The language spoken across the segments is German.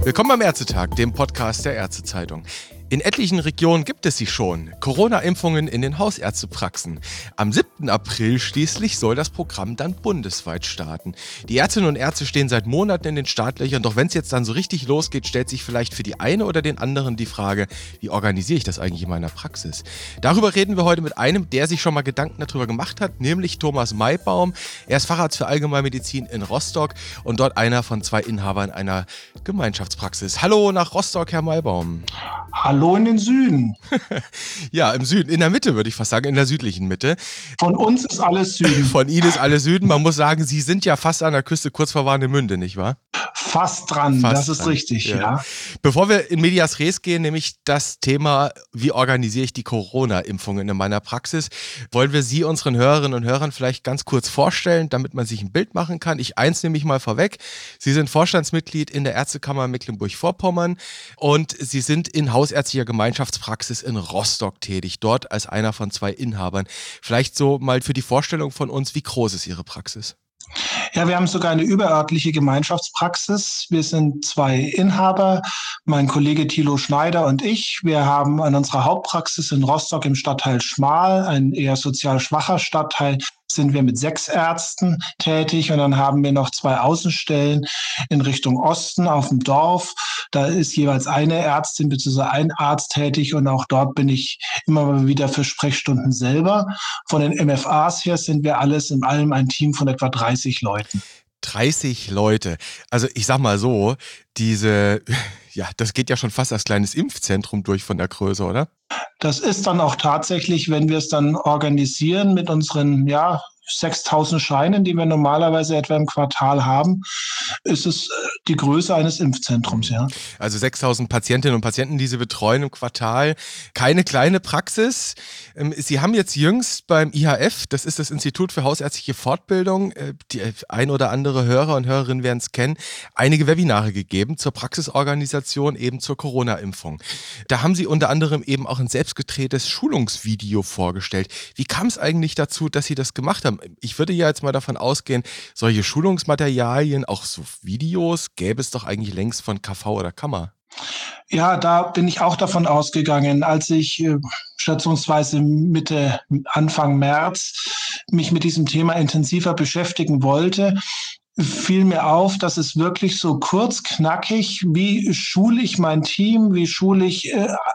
Willkommen beim Ärztetag, dem Podcast der Ärztezeitung. In etlichen Regionen gibt es sie schon. Corona-Impfungen in den Hausärztepraxen. Am 7. April schließlich soll das Programm dann bundesweit starten. Die Ärztinnen und Ärzte stehen seit Monaten in den Startlöchern, doch wenn es jetzt dann so richtig losgeht, stellt sich vielleicht für die eine oder den anderen die Frage, wie organisiere ich das eigentlich in meiner Praxis? Darüber reden wir heute mit einem, der sich schon mal Gedanken darüber gemacht hat, nämlich Thomas Maibaum. Er ist Facharzt für Allgemeinmedizin in Rostock und dort einer von 2 Inhabern einer Gemeinschaftspraxis. Hallo nach Rostock, Herr Maibaum. Hallo in den Süden. Ja, im Süden, in der Mitte würde ich fast sagen, in der südlichen Mitte. Von uns ist alles Süden. Von Ihnen ist alles Süden. Man muss sagen, Sie sind ja fast an der Küste, kurz vor Warnemünde, nicht wahr? Fast dran, das ist richtig, ja. Bevor wir in Medias Res gehen, nämlich das Thema, wie organisiere ich die Corona-Impfungen in meiner Praxis, wollen wir Sie unseren Hörerinnen und Hörern vielleicht ganz kurz vorstellen, damit man sich ein Bild machen kann. Eins nehme ich mal vorweg. Sie sind Vorstandsmitglied in der Ärztekammer Mecklenburg-Vorpommern und Sie sind in hausärztlicher Gemeinschaftspraxis in Rostock tätig, dort als einer von 2 Inhabern. Vielleicht so mal für die Vorstellung von uns, wie groß ist Ihre Praxis? Ja, wir haben sogar eine überörtliche Gemeinschaftspraxis. Wir sind 2 Inhaber, mein Kollege Thilo Schneider und ich. Wir haben an unserer Hauptpraxis in Rostock im Stadtteil Schmal, ein eher sozial schwacher Stadtteil, sind wir mit 6 Ärzten tätig und dann haben wir noch 2 Außenstellen in Richtung Osten auf dem Dorf. Da ist jeweils eine Ärztin bzw. ein Arzt tätig und auch dort bin ich immer mal wieder für Sprechstunden selber. Von den MFAs her sind wir alles in allem ein Team von etwa 30 Leuten. 30 Leute. Also ich sag mal so, das geht ja schon fast als kleines Impfzentrum durch von der Größe, oder? Das ist dann auch tatsächlich, wenn wir es dann organisieren mit unseren 6.000 Scheinen, die wir normalerweise etwa im Quartal haben, ist es die Größe eines Impfzentrums, ja. Also 6.000 Patientinnen und Patienten, die Sie betreuen im Quartal. Keine kleine Praxis. Sie haben jetzt jüngst beim IHF, das ist das Institut für hausärztliche Fortbildung, die ein oder andere Hörer und Hörerinnen werden es kennen, einige Webinare gegeben zur Praxisorganisation, eben zur Corona-Impfung. Da haben Sie unter anderem eben auch ein selbstgedrehtes Schulungsvideo vorgestellt. Wie kam es eigentlich dazu, dass Sie das gemacht haben? Ich würde ja jetzt mal davon ausgehen, solche Schulungsmaterialien, auch so Videos, gäbe es doch eigentlich längst von KV oder Kammer. Ja, da bin ich auch davon ausgegangen, als ich schätzungsweise Anfang März mich mit diesem Thema intensiver beschäftigen wollte, fiel mir auf, dass es wirklich so kurz, knackig, wie schule ich mein Team, wie schule ich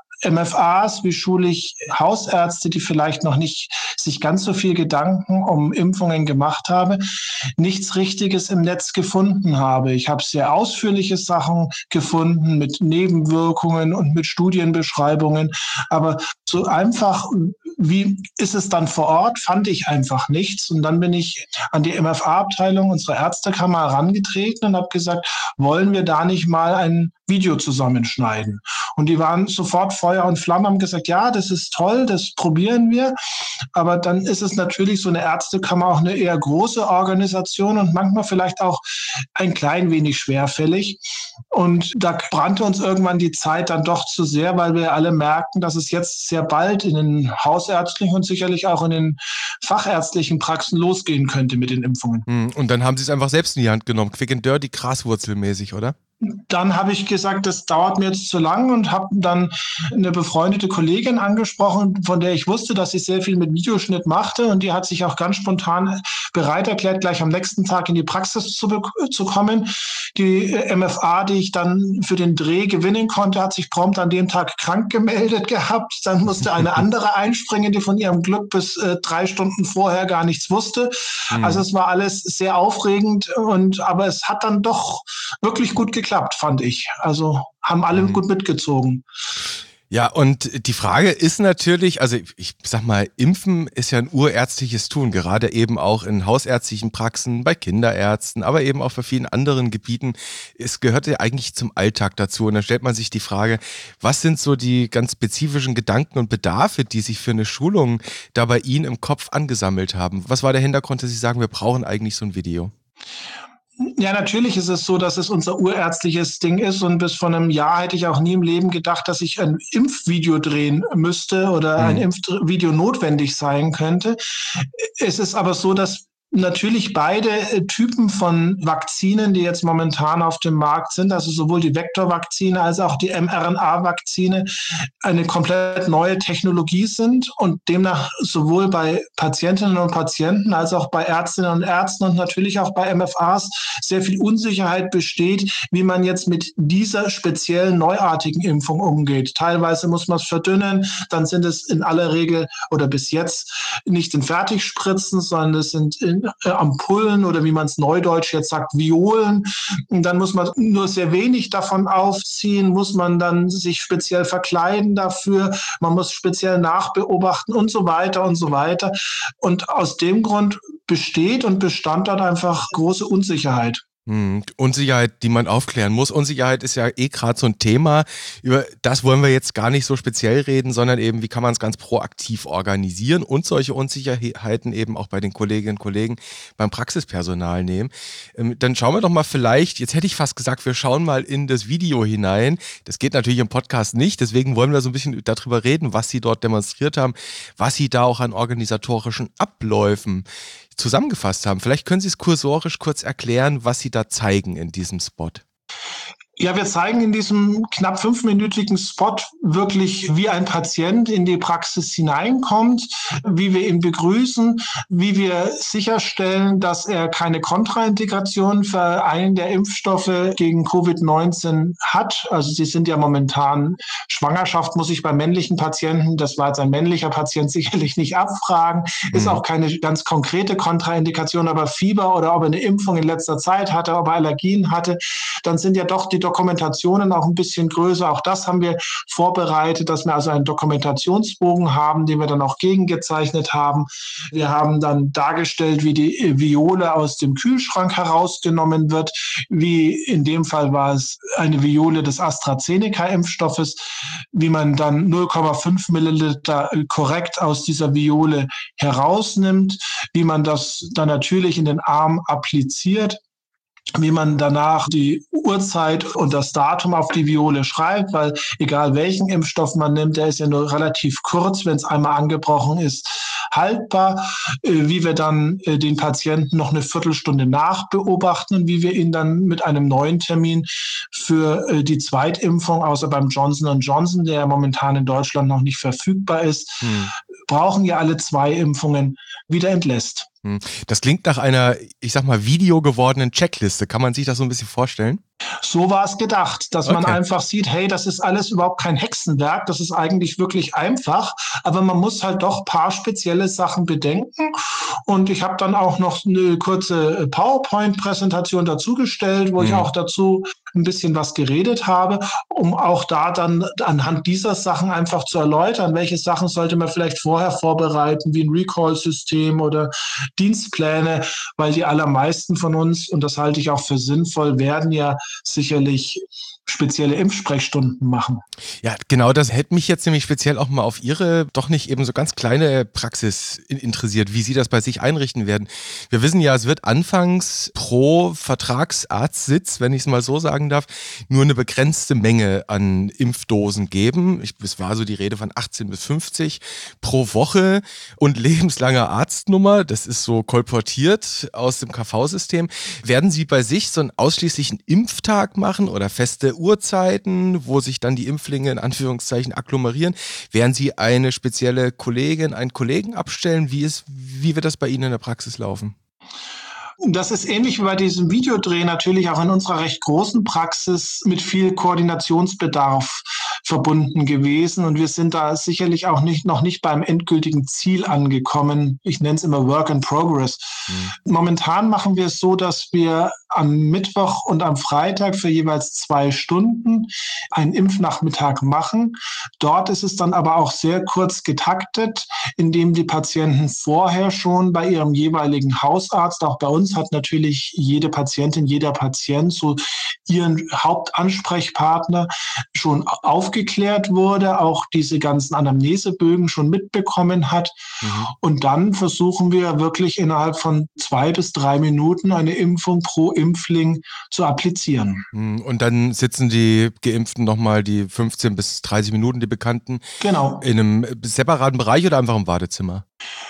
MFAs, wie schule ich Hausärzte, die vielleicht noch nicht sich ganz so viel Gedanken um Impfungen gemacht habe, nichts Richtiges im Netz gefunden habe. Ich habe sehr ausführliche Sachen gefunden mit Nebenwirkungen und mit Studienbeschreibungen, aber so einfach, wie ist es dann vor Ort, fand ich einfach nichts. Und dann bin ich an die MFA-Abteilung unserer Ärztekammer herangetreten und habe gesagt, wollen wir da nicht mal ein Video zusammenschneiden? Und die waren sofort Feuer und Flamme, haben gesagt, ja, das ist toll, das probieren wir. Aber dann ist es natürlich so eine Ärztekammer auch eine eher große Organisation und manchmal vielleicht auch ein klein wenig schwerfällig. Und da brannte uns irgendwann die Zeit dann doch zu sehr, weil wir alle merken, dass es jetzt sehr bald in den hausärztlichen und sicherlich auch in den fachärztlichen Praxen losgehen könnte mit den Impfungen. Und dann haben Sie es einfach selbst in die Hand genommen, quick and dirty, graswurzelmäßig, oder? Dann habe ich gesagt, das dauert mir jetzt zu lang und habe dann eine befreundete Kollegin angesprochen, von der ich wusste, dass sie sehr viel mit Videoschnitt machte und die hat sich auch ganz spontan bereit erklärt, gleich am nächsten Tag in die Praxis zu kommen. Die MFA, die ich dann für den Dreh gewinnen konnte, hat sich prompt an dem Tag krank gemeldet gehabt. Dann musste eine andere einspringen, die von ihrem Glück bis 3 Stunden vorher gar nichts wusste. Also es war alles sehr aufregend aber es hat dann doch wirklich gut geklappt, fand ich. Also haben alle gut mitgezogen. Ja, und die Frage ist natürlich, also ich sag mal, Impfen ist ja ein urärztliches Tun, gerade eben auch in hausärztlichen Praxen, bei Kinderärzten, aber eben auch bei vielen anderen Gebieten. Es gehört ja eigentlich zum Alltag dazu. Und dann stellt man sich die Frage, was sind so die ganz spezifischen Gedanken und Bedarfe, die sich für eine Schulung da bei Ihnen im Kopf angesammelt haben? Was war der Hintergrund, dass Sie sagen, wir brauchen eigentlich so ein Video? Ja, natürlich ist es so, dass es unser urärztliches Ding ist und bis vor einem Jahr hätte ich auch nie im Leben gedacht, dass ich ein Impfvideo drehen müsste oder ein Impfvideo notwendig sein könnte. Es ist aber so, dass Natürlich beide Typen von Vakzinen, die jetzt momentan auf dem Markt sind, also sowohl die Vektorvakzine als auch die mRNA-Vakzine, eine komplett neue Technologie sind und demnach sowohl bei Patientinnen und Patienten als auch bei Ärztinnen und Ärzten und natürlich auch bei MFAs sehr viel Unsicherheit besteht, wie man jetzt mit dieser speziellen neuartigen Impfung umgeht. Teilweise muss man es verdünnen, dann sind es in aller Regel oder bis jetzt nicht in Fertigspritzen, sondern es sind in Ampullen oder wie man es neudeutsch jetzt sagt, Violen. Und dann muss man nur sehr wenig davon aufziehen, muss man dann sich speziell verkleiden dafür, man muss speziell nachbeobachten und so weiter und so weiter. Und aus dem Grund besteht und bestand dann einfach große Unsicherheit. Unsicherheit, die man aufklären muss. Unsicherheit ist ja gerade so ein Thema. Über das wollen wir jetzt gar nicht so speziell reden, sondern eben, wie kann man es ganz proaktiv organisieren und solche Unsicherheiten eben auch bei den Kolleginnen und Kollegen beim Praxispersonal nehmen. Dann schauen wir doch mal vielleicht, jetzt hätte ich fast gesagt, wir schauen mal in das Video hinein. Das geht natürlich im Podcast nicht, deswegen wollen wir so ein bisschen darüber reden, was Sie dort demonstriert haben, was Sie da auch an organisatorischen Abläufen zusammengefasst haben. Vielleicht können Sie es kursorisch kurz erklären, was Sie da zeigen in diesem Spot. Ja, wir zeigen in diesem knapp 5-minütigen Spot wirklich, wie ein Patient in die Praxis hineinkommt, wie wir ihn begrüßen, wie wir sicherstellen, dass er keine Kontraindikation für einen der Impfstoffe gegen Covid-19 hat. Also sie sind ja momentan, Schwangerschaft muss ich bei männlichen Patienten, das war jetzt ein männlicher Patient, sicherlich nicht abfragen, ist auch keine ganz konkrete Kontraindikation, aber Fieber oder ob er eine Impfung in letzter Zeit hatte, ob er Allergien hatte, dann sind ja doch die Dokumentationen auch ein bisschen größer. Auch das haben wir vorbereitet, dass wir also einen Dokumentationsbogen haben, den wir dann auch gegengezeichnet haben. Wir haben dann dargestellt, wie die Viole aus dem Kühlschrank herausgenommen wird. Wie in dem Fall war es eine Viole des AstraZeneca-Impfstoffes, wie man dann 0,5 Milliliter korrekt aus dieser Viole herausnimmt, wie man das dann natürlich in den Arm appliziert, wie man danach die Uhrzeit und das Datum auf die Viole schreibt, weil egal welchen Impfstoff man nimmt, der ist ja nur relativ kurz, wenn es einmal angebrochen ist, haltbar, wie wir dann den Patienten noch eine Viertelstunde nachbeobachten und wie wir ihn dann mit einem neuen Termin für die Zweitimpfung, außer beim Johnson & Johnson, der ja momentan in Deutschland noch nicht verfügbar ist, brauchen ja alle 2 Impfungen, wieder entlässt. Das klingt nach einer, ich sag mal, videogewordenen Checkliste. Kann man sich das so ein bisschen vorstellen? So war es gedacht, dass man einfach sieht, hey, das ist alles überhaupt kein Hexenwerk, das ist eigentlich wirklich einfach, aber man muss halt doch ein paar spezielle Sachen bedenken. Und ich habe dann auch noch eine kurze PowerPoint-Präsentation dazugestellt, wo ich auch dazu ein bisschen was geredet habe, um auch da dann anhand dieser Sachen einfach zu erläutern, welche Sachen sollte man vielleicht vorher vorbereiten, wie ein Recall-System oder Dienstpläne, weil die allermeisten von uns, und das halte ich auch für sinnvoll, werden ja sicherlich spezielle Impfsprechstunden machen. Ja, genau, das hätte mich jetzt nämlich speziell auch mal auf Ihre doch nicht eben so ganz kleine Praxis interessiert, wie Sie das bei sich einrichten werden. Wir wissen ja, es wird anfangs pro Vertragsarztsitz, wenn ich es mal so sagen darf, nur eine begrenzte Menge an Impfdosen geben. Es war so die Rede von 18 bis 50 pro Woche und lebenslange Arztnummer. Das ist so kolportiert aus dem KV-System. Werden Sie bei sich so einen ausschließlichen Impftag machen oder feste Uhrzeiten, wo sich dann die Impflinge in Anführungszeichen agglomerieren? Werden Sie eine spezielle Kollegin, einen Kollegen abstellen? Wie wird das bei Ihnen in der Praxis laufen? Das ist ähnlich wie bei diesem Videodreh natürlich auch in unserer recht großen Praxis mit viel Koordinationsbedarf verbunden gewesen. Und wir sind da sicherlich auch noch nicht beim endgültigen Ziel angekommen. Ich nenne es immer Work in Progress. Momentan machen wir es so, dass wir am Mittwoch und am Freitag für jeweils 2 Stunden einen Impfnachmittag machen. Dort ist es dann aber auch sehr kurz getaktet, indem die Patienten vorher schon bei ihrem jeweiligen Hausarzt, auch bei uns hat natürlich jede Patientin, jeder Patient so ihren Hauptansprechpartner schon aufgeklärt wurde, auch diese ganzen Anamnesebögen schon mitbekommen hat. Und dann versuchen wir wirklich innerhalb von 2 bis 3 Minuten eine Impfung pro Impfling zu applizieren. Und dann sitzen die Geimpften nochmal die 15 bis 30 Minuten, die Bekannten, genau, in einem separaten Bereich oder einfach im Wartezimmer?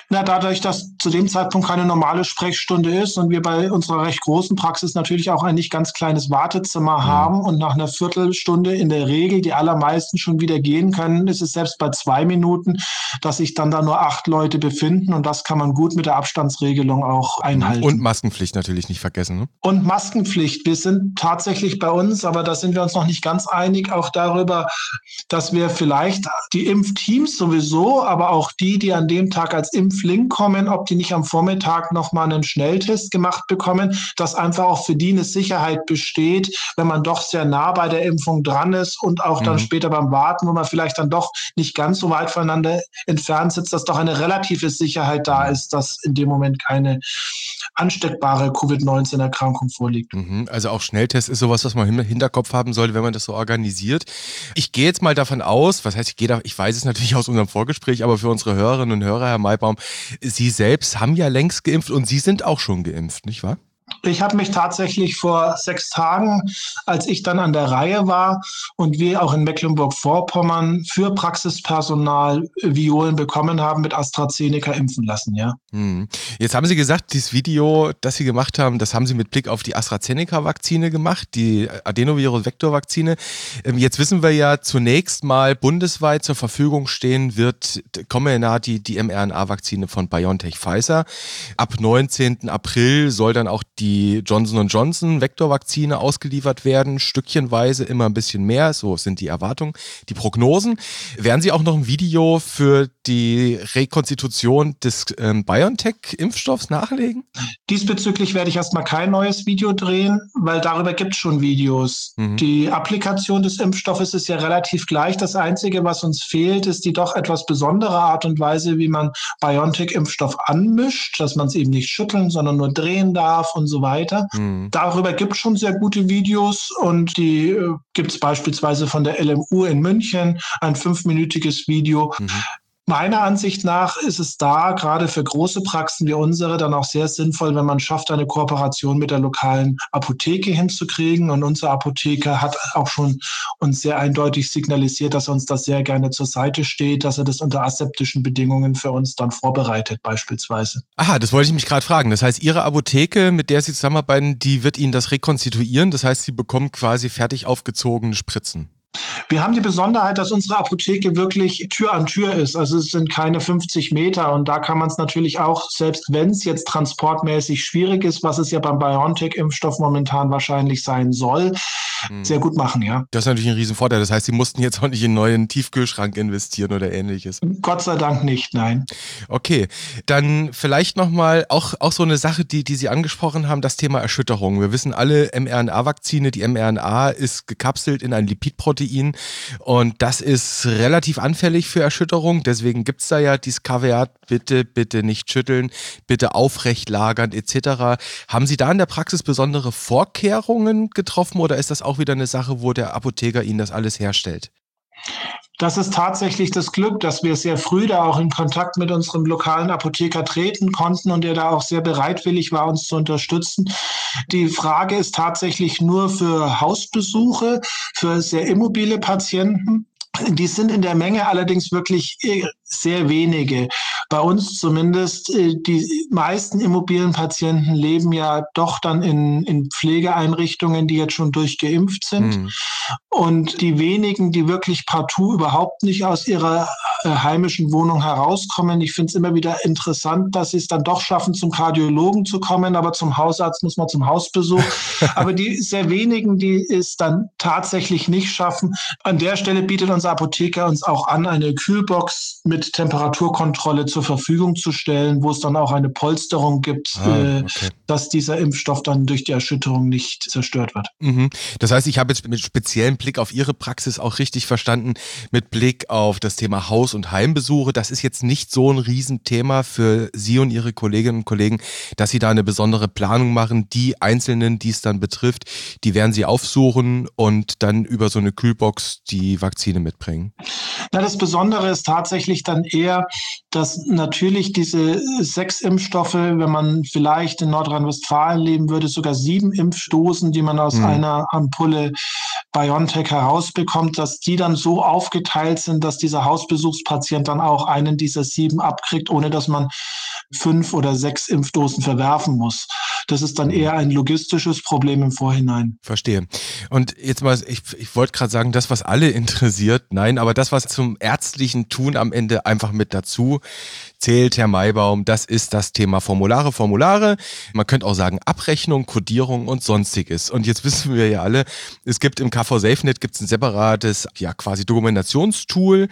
Na, dadurch, dass zu dem Zeitpunkt keine normale Sprechstunde ist und wir bei unserer recht großen Praxis natürlich auch ein nicht ganz kleines Wartezimmer haben und nach einer Viertelstunde in der Regel die allermeisten schon wieder gehen können, ist es selbst bei 2 Minuten, dass sich dann da nur 8 Leute befinden und das kann man gut mit der Abstandsregelung auch einhalten. Und Maskenpflicht natürlich nicht vergessen. Ne? Und Maskenpflicht. Wir sind tatsächlich bei uns, aber da sind wir uns noch nicht ganz einig, auch darüber, dass wir vielleicht die Impfteams sowieso, aber auch die an dem Tag als Impflink kommen, ob die nicht am Vormittag nochmal einen Schnelltest gemacht bekommen, dass einfach auch für die eine Sicherheit besteht, wenn man doch sehr nah bei der Impfung dran ist und auch dann später beim Warten, wo man vielleicht dann doch nicht ganz so weit voneinander entfernt sitzt, dass doch eine relative Sicherheit da ist, dass in dem Moment keine ansteckbare Covid-19-Erkrankung vorliegt. Also auch Schnelltest ist sowas, was man im Hinterkopf haben sollte, wenn man das so organisiert. Ich gehe jetzt mal davon aus, ich weiß es natürlich aus unserem Vorgespräch, aber für unsere Hörerinnen und Hörer, Herr Maibaum, Sie selbst haben ja längst geimpft und Sie sind auch schon geimpft, nicht wahr? Ich habe mich tatsächlich vor 6 Tagen, als ich dann an der Reihe war und wir auch in Mecklenburg-Vorpommern für Praxispersonal Violen bekommen haben, mit AstraZeneca impfen lassen, ja. Jetzt haben Sie gesagt, dieses Video, das Sie gemacht haben, das haben Sie mit Blick auf die AstraZeneca-Vakzine gemacht, die Adenovirus-Vektor-Vakzine. Jetzt wissen wir ja zunächst mal, bundesweit zur Verfügung stehen wird Comirnaty, die mRNA-Vakzine von BioNTech-Pfizer. Ab 19. April soll dann auch die Johnson & Johnson Vektorvakzine ausgeliefert werden, stückchenweise immer ein bisschen mehr, so sind die Erwartungen, die Prognosen. Werden Sie auch noch ein Video für die Rekonstitution des BioNTech-Impfstoffs nachlegen? Diesbezüglich werde ich erstmal kein neues Video drehen, weil darüber gibt es schon Videos. Die Applikation des Impfstoffes ist ja relativ gleich. Das Einzige, was uns fehlt, ist die doch etwas besondere Art und Weise, wie man BioNTech-Impfstoff anmischt, dass man es eben nicht schütteln, sondern nur drehen darf und so weiter. Darüber gibt es schon sehr gute Videos und die gibt es beispielsweise von der LMU in München, ein 5-minütiges Video. Meiner Ansicht nach ist es da gerade für große Praxen wie unsere dann auch sehr sinnvoll, wenn man schafft, eine Kooperation mit der lokalen Apotheke hinzukriegen. Und unser Apotheker hat auch schon uns sehr eindeutig signalisiert, dass er uns das sehr gerne zur Seite steht, dass er das unter aseptischen Bedingungen für uns dann vorbereitet beispielsweise. Aha, das wollte ich mich gerade fragen. Das heißt, Ihre Apotheke, mit der Sie zusammenarbeiten, die wird Ihnen das rekonstituieren. Das heißt, Sie bekommen quasi fertig aufgezogene Spritzen. Wir haben die Besonderheit, dass unsere Apotheke wirklich Tür an Tür ist. Also es sind keine 50 Meter und da kann man es natürlich auch, selbst wenn es jetzt transportmäßig schwierig ist, was es ja beim BioNTech-Impfstoff momentan wahrscheinlich sein soll, sehr gut machen, ja. Das ist natürlich ein Riesenvorteil. Das heißt, Sie mussten jetzt auch nicht in einen neuen Tiefkühlschrank investieren oder ähnliches. Gott sei Dank nicht, nein. Okay, dann vielleicht nochmal auch so eine Sache, die Sie angesprochen haben, das Thema Erschütterung. Wir wissen alle, mRNA-Vakzine, die mRNA ist gekapselt in ein Lipidprotein und das ist relativ anfällig für Erschütterung. Deswegen gibt es da ja dieses Kaveat, bitte nicht schütteln, bitte aufrecht lagern etc. Haben Sie da in der Praxis besondere Vorkehrungen getroffen oder ist das auch wieder eine Sache, wo der Apotheker Ihnen das alles herstellt? Das ist tatsächlich das Glück, dass wir sehr früh da auch in Kontakt mit unserem lokalen Apotheker treten konnten und der da auch sehr bereitwillig war, uns zu unterstützen. Die Frage ist tatsächlich nur für Hausbesuche, für sehr immobile Patienten. Die sind in der Menge allerdings wirklich sehr wenige. Bei uns zumindest, die meisten immobilen Patienten leben ja doch dann in Pflegeeinrichtungen, die jetzt schon durchgeimpft sind. Und die wenigen, die wirklich partout überhaupt nicht aus ihrer heimischen Wohnung herauskommen. Ich finde es immer wieder interessant, dass sie es dann doch schaffen, zum Kardiologen zu kommen, aber zum Hausarzt muss man zum Hausbesuch. Aber die sehr wenigen, die es dann tatsächlich nicht schaffen. An der Stelle bietet unser Apotheker uns auch an, eine Kühlbox mit Temperaturkontrolle zur Verfügung zu stellen, wo es dann auch eine Polsterung gibt, dass dieser Impfstoff dann durch die Erschütterung nicht zerstört wird. Das heißt, ich habe jetzt mit speziellem Blick auf Ihre Praxis auch richtig verstanden, mit Blick auf das Thema Haus- und Heimbesuche. Das ist jetzt nicht so ein Riesenthema für Sie und Ihre Kolleginnen und Kollegen, dass Sie da eine besondere Planung machen. Die Einzelnen, die es dann betrifft, die werden Sie aufsuchen und dann über so eine Kühlbox die Vakzine mitbringen. Na, das Besondere ist tatsächlich dann eher, dass natürlich diese 6 Impfstoffe, wenn man vielleicht in Nordrhein-Westfalen leben würde, sogar 7 Impfdosen, die man aus einer Ampulle BioNTech herausbekommt, dass die dann so aufgeteilt sind, dass dieser Hausbesuchspatient dann auch einen dieser 7 abkriegt, ohne dass man 5 oder 6 Impfdosen verwerfen muss. Das ist dann eher ein logistisches Problem im Vorhinein. Verstehe. Und jetzt mal, ich wollte gerade sagen, das, was alle interessiert, nein, aber das, was zum ärztlichen Tun am Ende einfach mit dazu zählt, Herr Maibaum, das ist das Thema Formulare. Man könnte auch sagen Abrechnung, Kodierung und Sonstiges. Und jetzt wissen wir ja alle, es gibt im KV-SafeNet ein separates, quasi Dokumentationstool.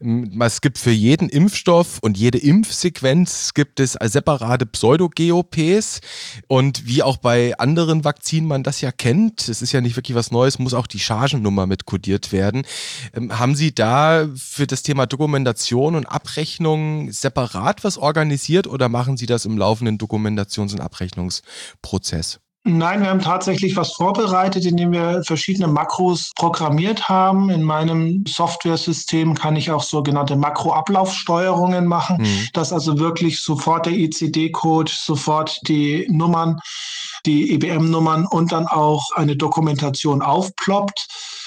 Es gibt für jeden Impfstoff und jede Impfsequenz gibt es separate Pseudo-GOPs. Und wie auch bei anderen Vakzinen man das ja kennt, es ist ja nicht wirklich was Neues, muss auch die Chargennummer mit kodiert werden. Haben Sie da für das Thema Dokumentation und Abrechnung separat was organisiert oder machen Sie das im laufenden Dokumentations- und Abrechnungsprozess? Nein, wir haben tatsächlich was vorbereitet, indem wir verschiedene Makros programmiert haben. In meinem Softwaresystem kann ich auch sogenannte Makroablaufsteuerungen machen, dass also wirklich sofort der ICD-Code, sofort die Nummern, die EBM-Nummern und dann auch eine Dokumentation aufploppt.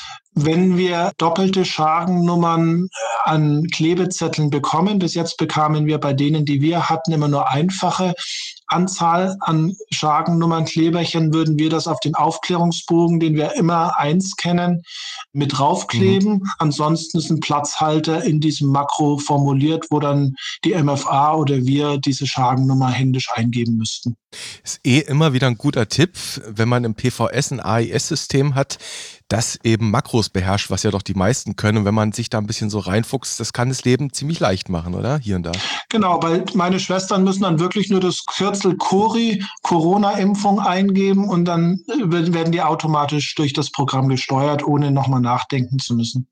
Wenn wir doppelte Chargennummern an Klebezetteln bekommen, bis jetzt bekamen wir bei denen, die wir hatten, immer nur einfache Anzahl an Chargennummern, Kleberchen, würden wir das auf den Aufklärungsbogen, den wir immer einscannen, mit draufkleben. Ansonsten ist ein Platzhalter in diesem Makro formuliert, wo dann die MFA oder wir diese Chargennummer händisch eingeben müssten. Ist immer wieder ein guter Tipp, wenn man im PVS ein AIS-System hat, das eben Makros beherrscht, was ja doch die meisten können. Und wenn man sich da ein bisschen so reinfuchst, das kann das Leben ziemlich leicht machen, oder? Hier und da. Genau, weil meine Schwestern müssen dann wirklich nur das Kürzel CORI, Corona-Impfung, eingeben und dann werden die automatisch durch das Programm gesteuert, ohne nochmal nachdenken zu müssen.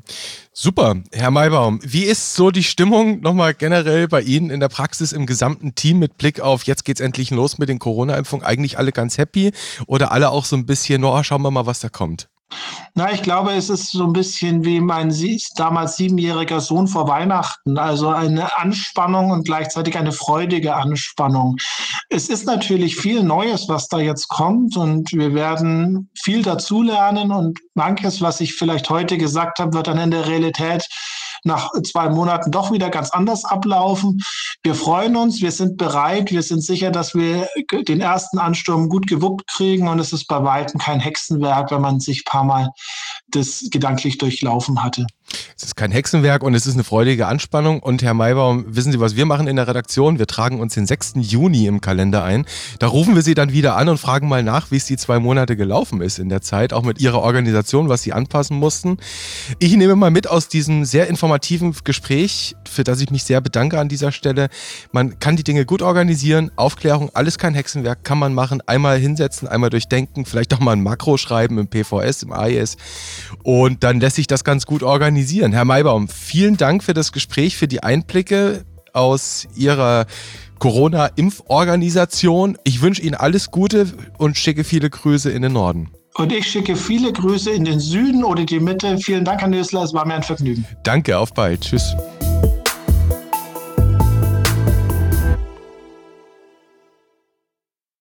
Super, Herr Maibaum. Wie ist so die Stimmung nochmal generell bei Ihnen in der Praxis im gesamten Team mit Blick auf, jetzt geht's endlich los mit den Corona-Impfungen? Eigentlich alle ganz happy oder alle auch so ein bisschen, schauen wir mal, was da kommt? Na, ich glaube, es ist so ein bisschen wie mein damals 7-jähriger Sohn vor Weihnachten. Also eine Anspannung und gleichzeitig eine freudige Anspannung. Es ist natürlich viel Neues, was da jetzt kommt und wir werden viel dazulernen und manches, was ich vielleicht heute gesagt habe, wird dann in der Realität nach 2 Monaten doch wieder ganz anders ablaufen. Wir freuen uns, wir sind bereit, wir sind sicher, dass wir den ersten Ansturm gut gewuppt kriegen und es ist bei weitem kein Hexenwerk, wenn man sich ein paar Mal das gedanklich durchlaufen hatte. Es ist kein Hexenwerk und es ist eine freudige Anspannung. Und Herr Maibaum, wissen Sie, was wir machen in der Redaktion? Wir tragen uns den 6. Juni im Kalender ein. Da rufen wir Sie dann wieder an und fragen mal nach, wie es die 2 Monate gelaufen ist in der Zeit, auch mit Ihrer Organisation, was Sie anpassen mussten. Ich nehme mal mit aus diesem sehr informativen Gespräch, für das ich mich sehr bedanke an dieser Stelle. Man kann die Dinge gut organisieren, Aufklärung, alles kein Hexenwerk, kann man machen. Einmal hinsetzen, einmal durchdenken, vielleicht auch mal ein Makro schreiben im PVS, im AIS und dann lässt sich das ganz gut organisieren. Herr Maibaum, vielen Dank für das Gespräch, für die Einblicke aus Ihrer Corona-Impforganisation. Ich wünsche Ihnen alles Gute und schicke viele Grüße in den Norden. Und ich schicke viele Grüße in den Süden oder die Mitte. Vielen Dank, Herr Nösler, es war mir ein Vergnügen. Danke, auf bald. Tschüss.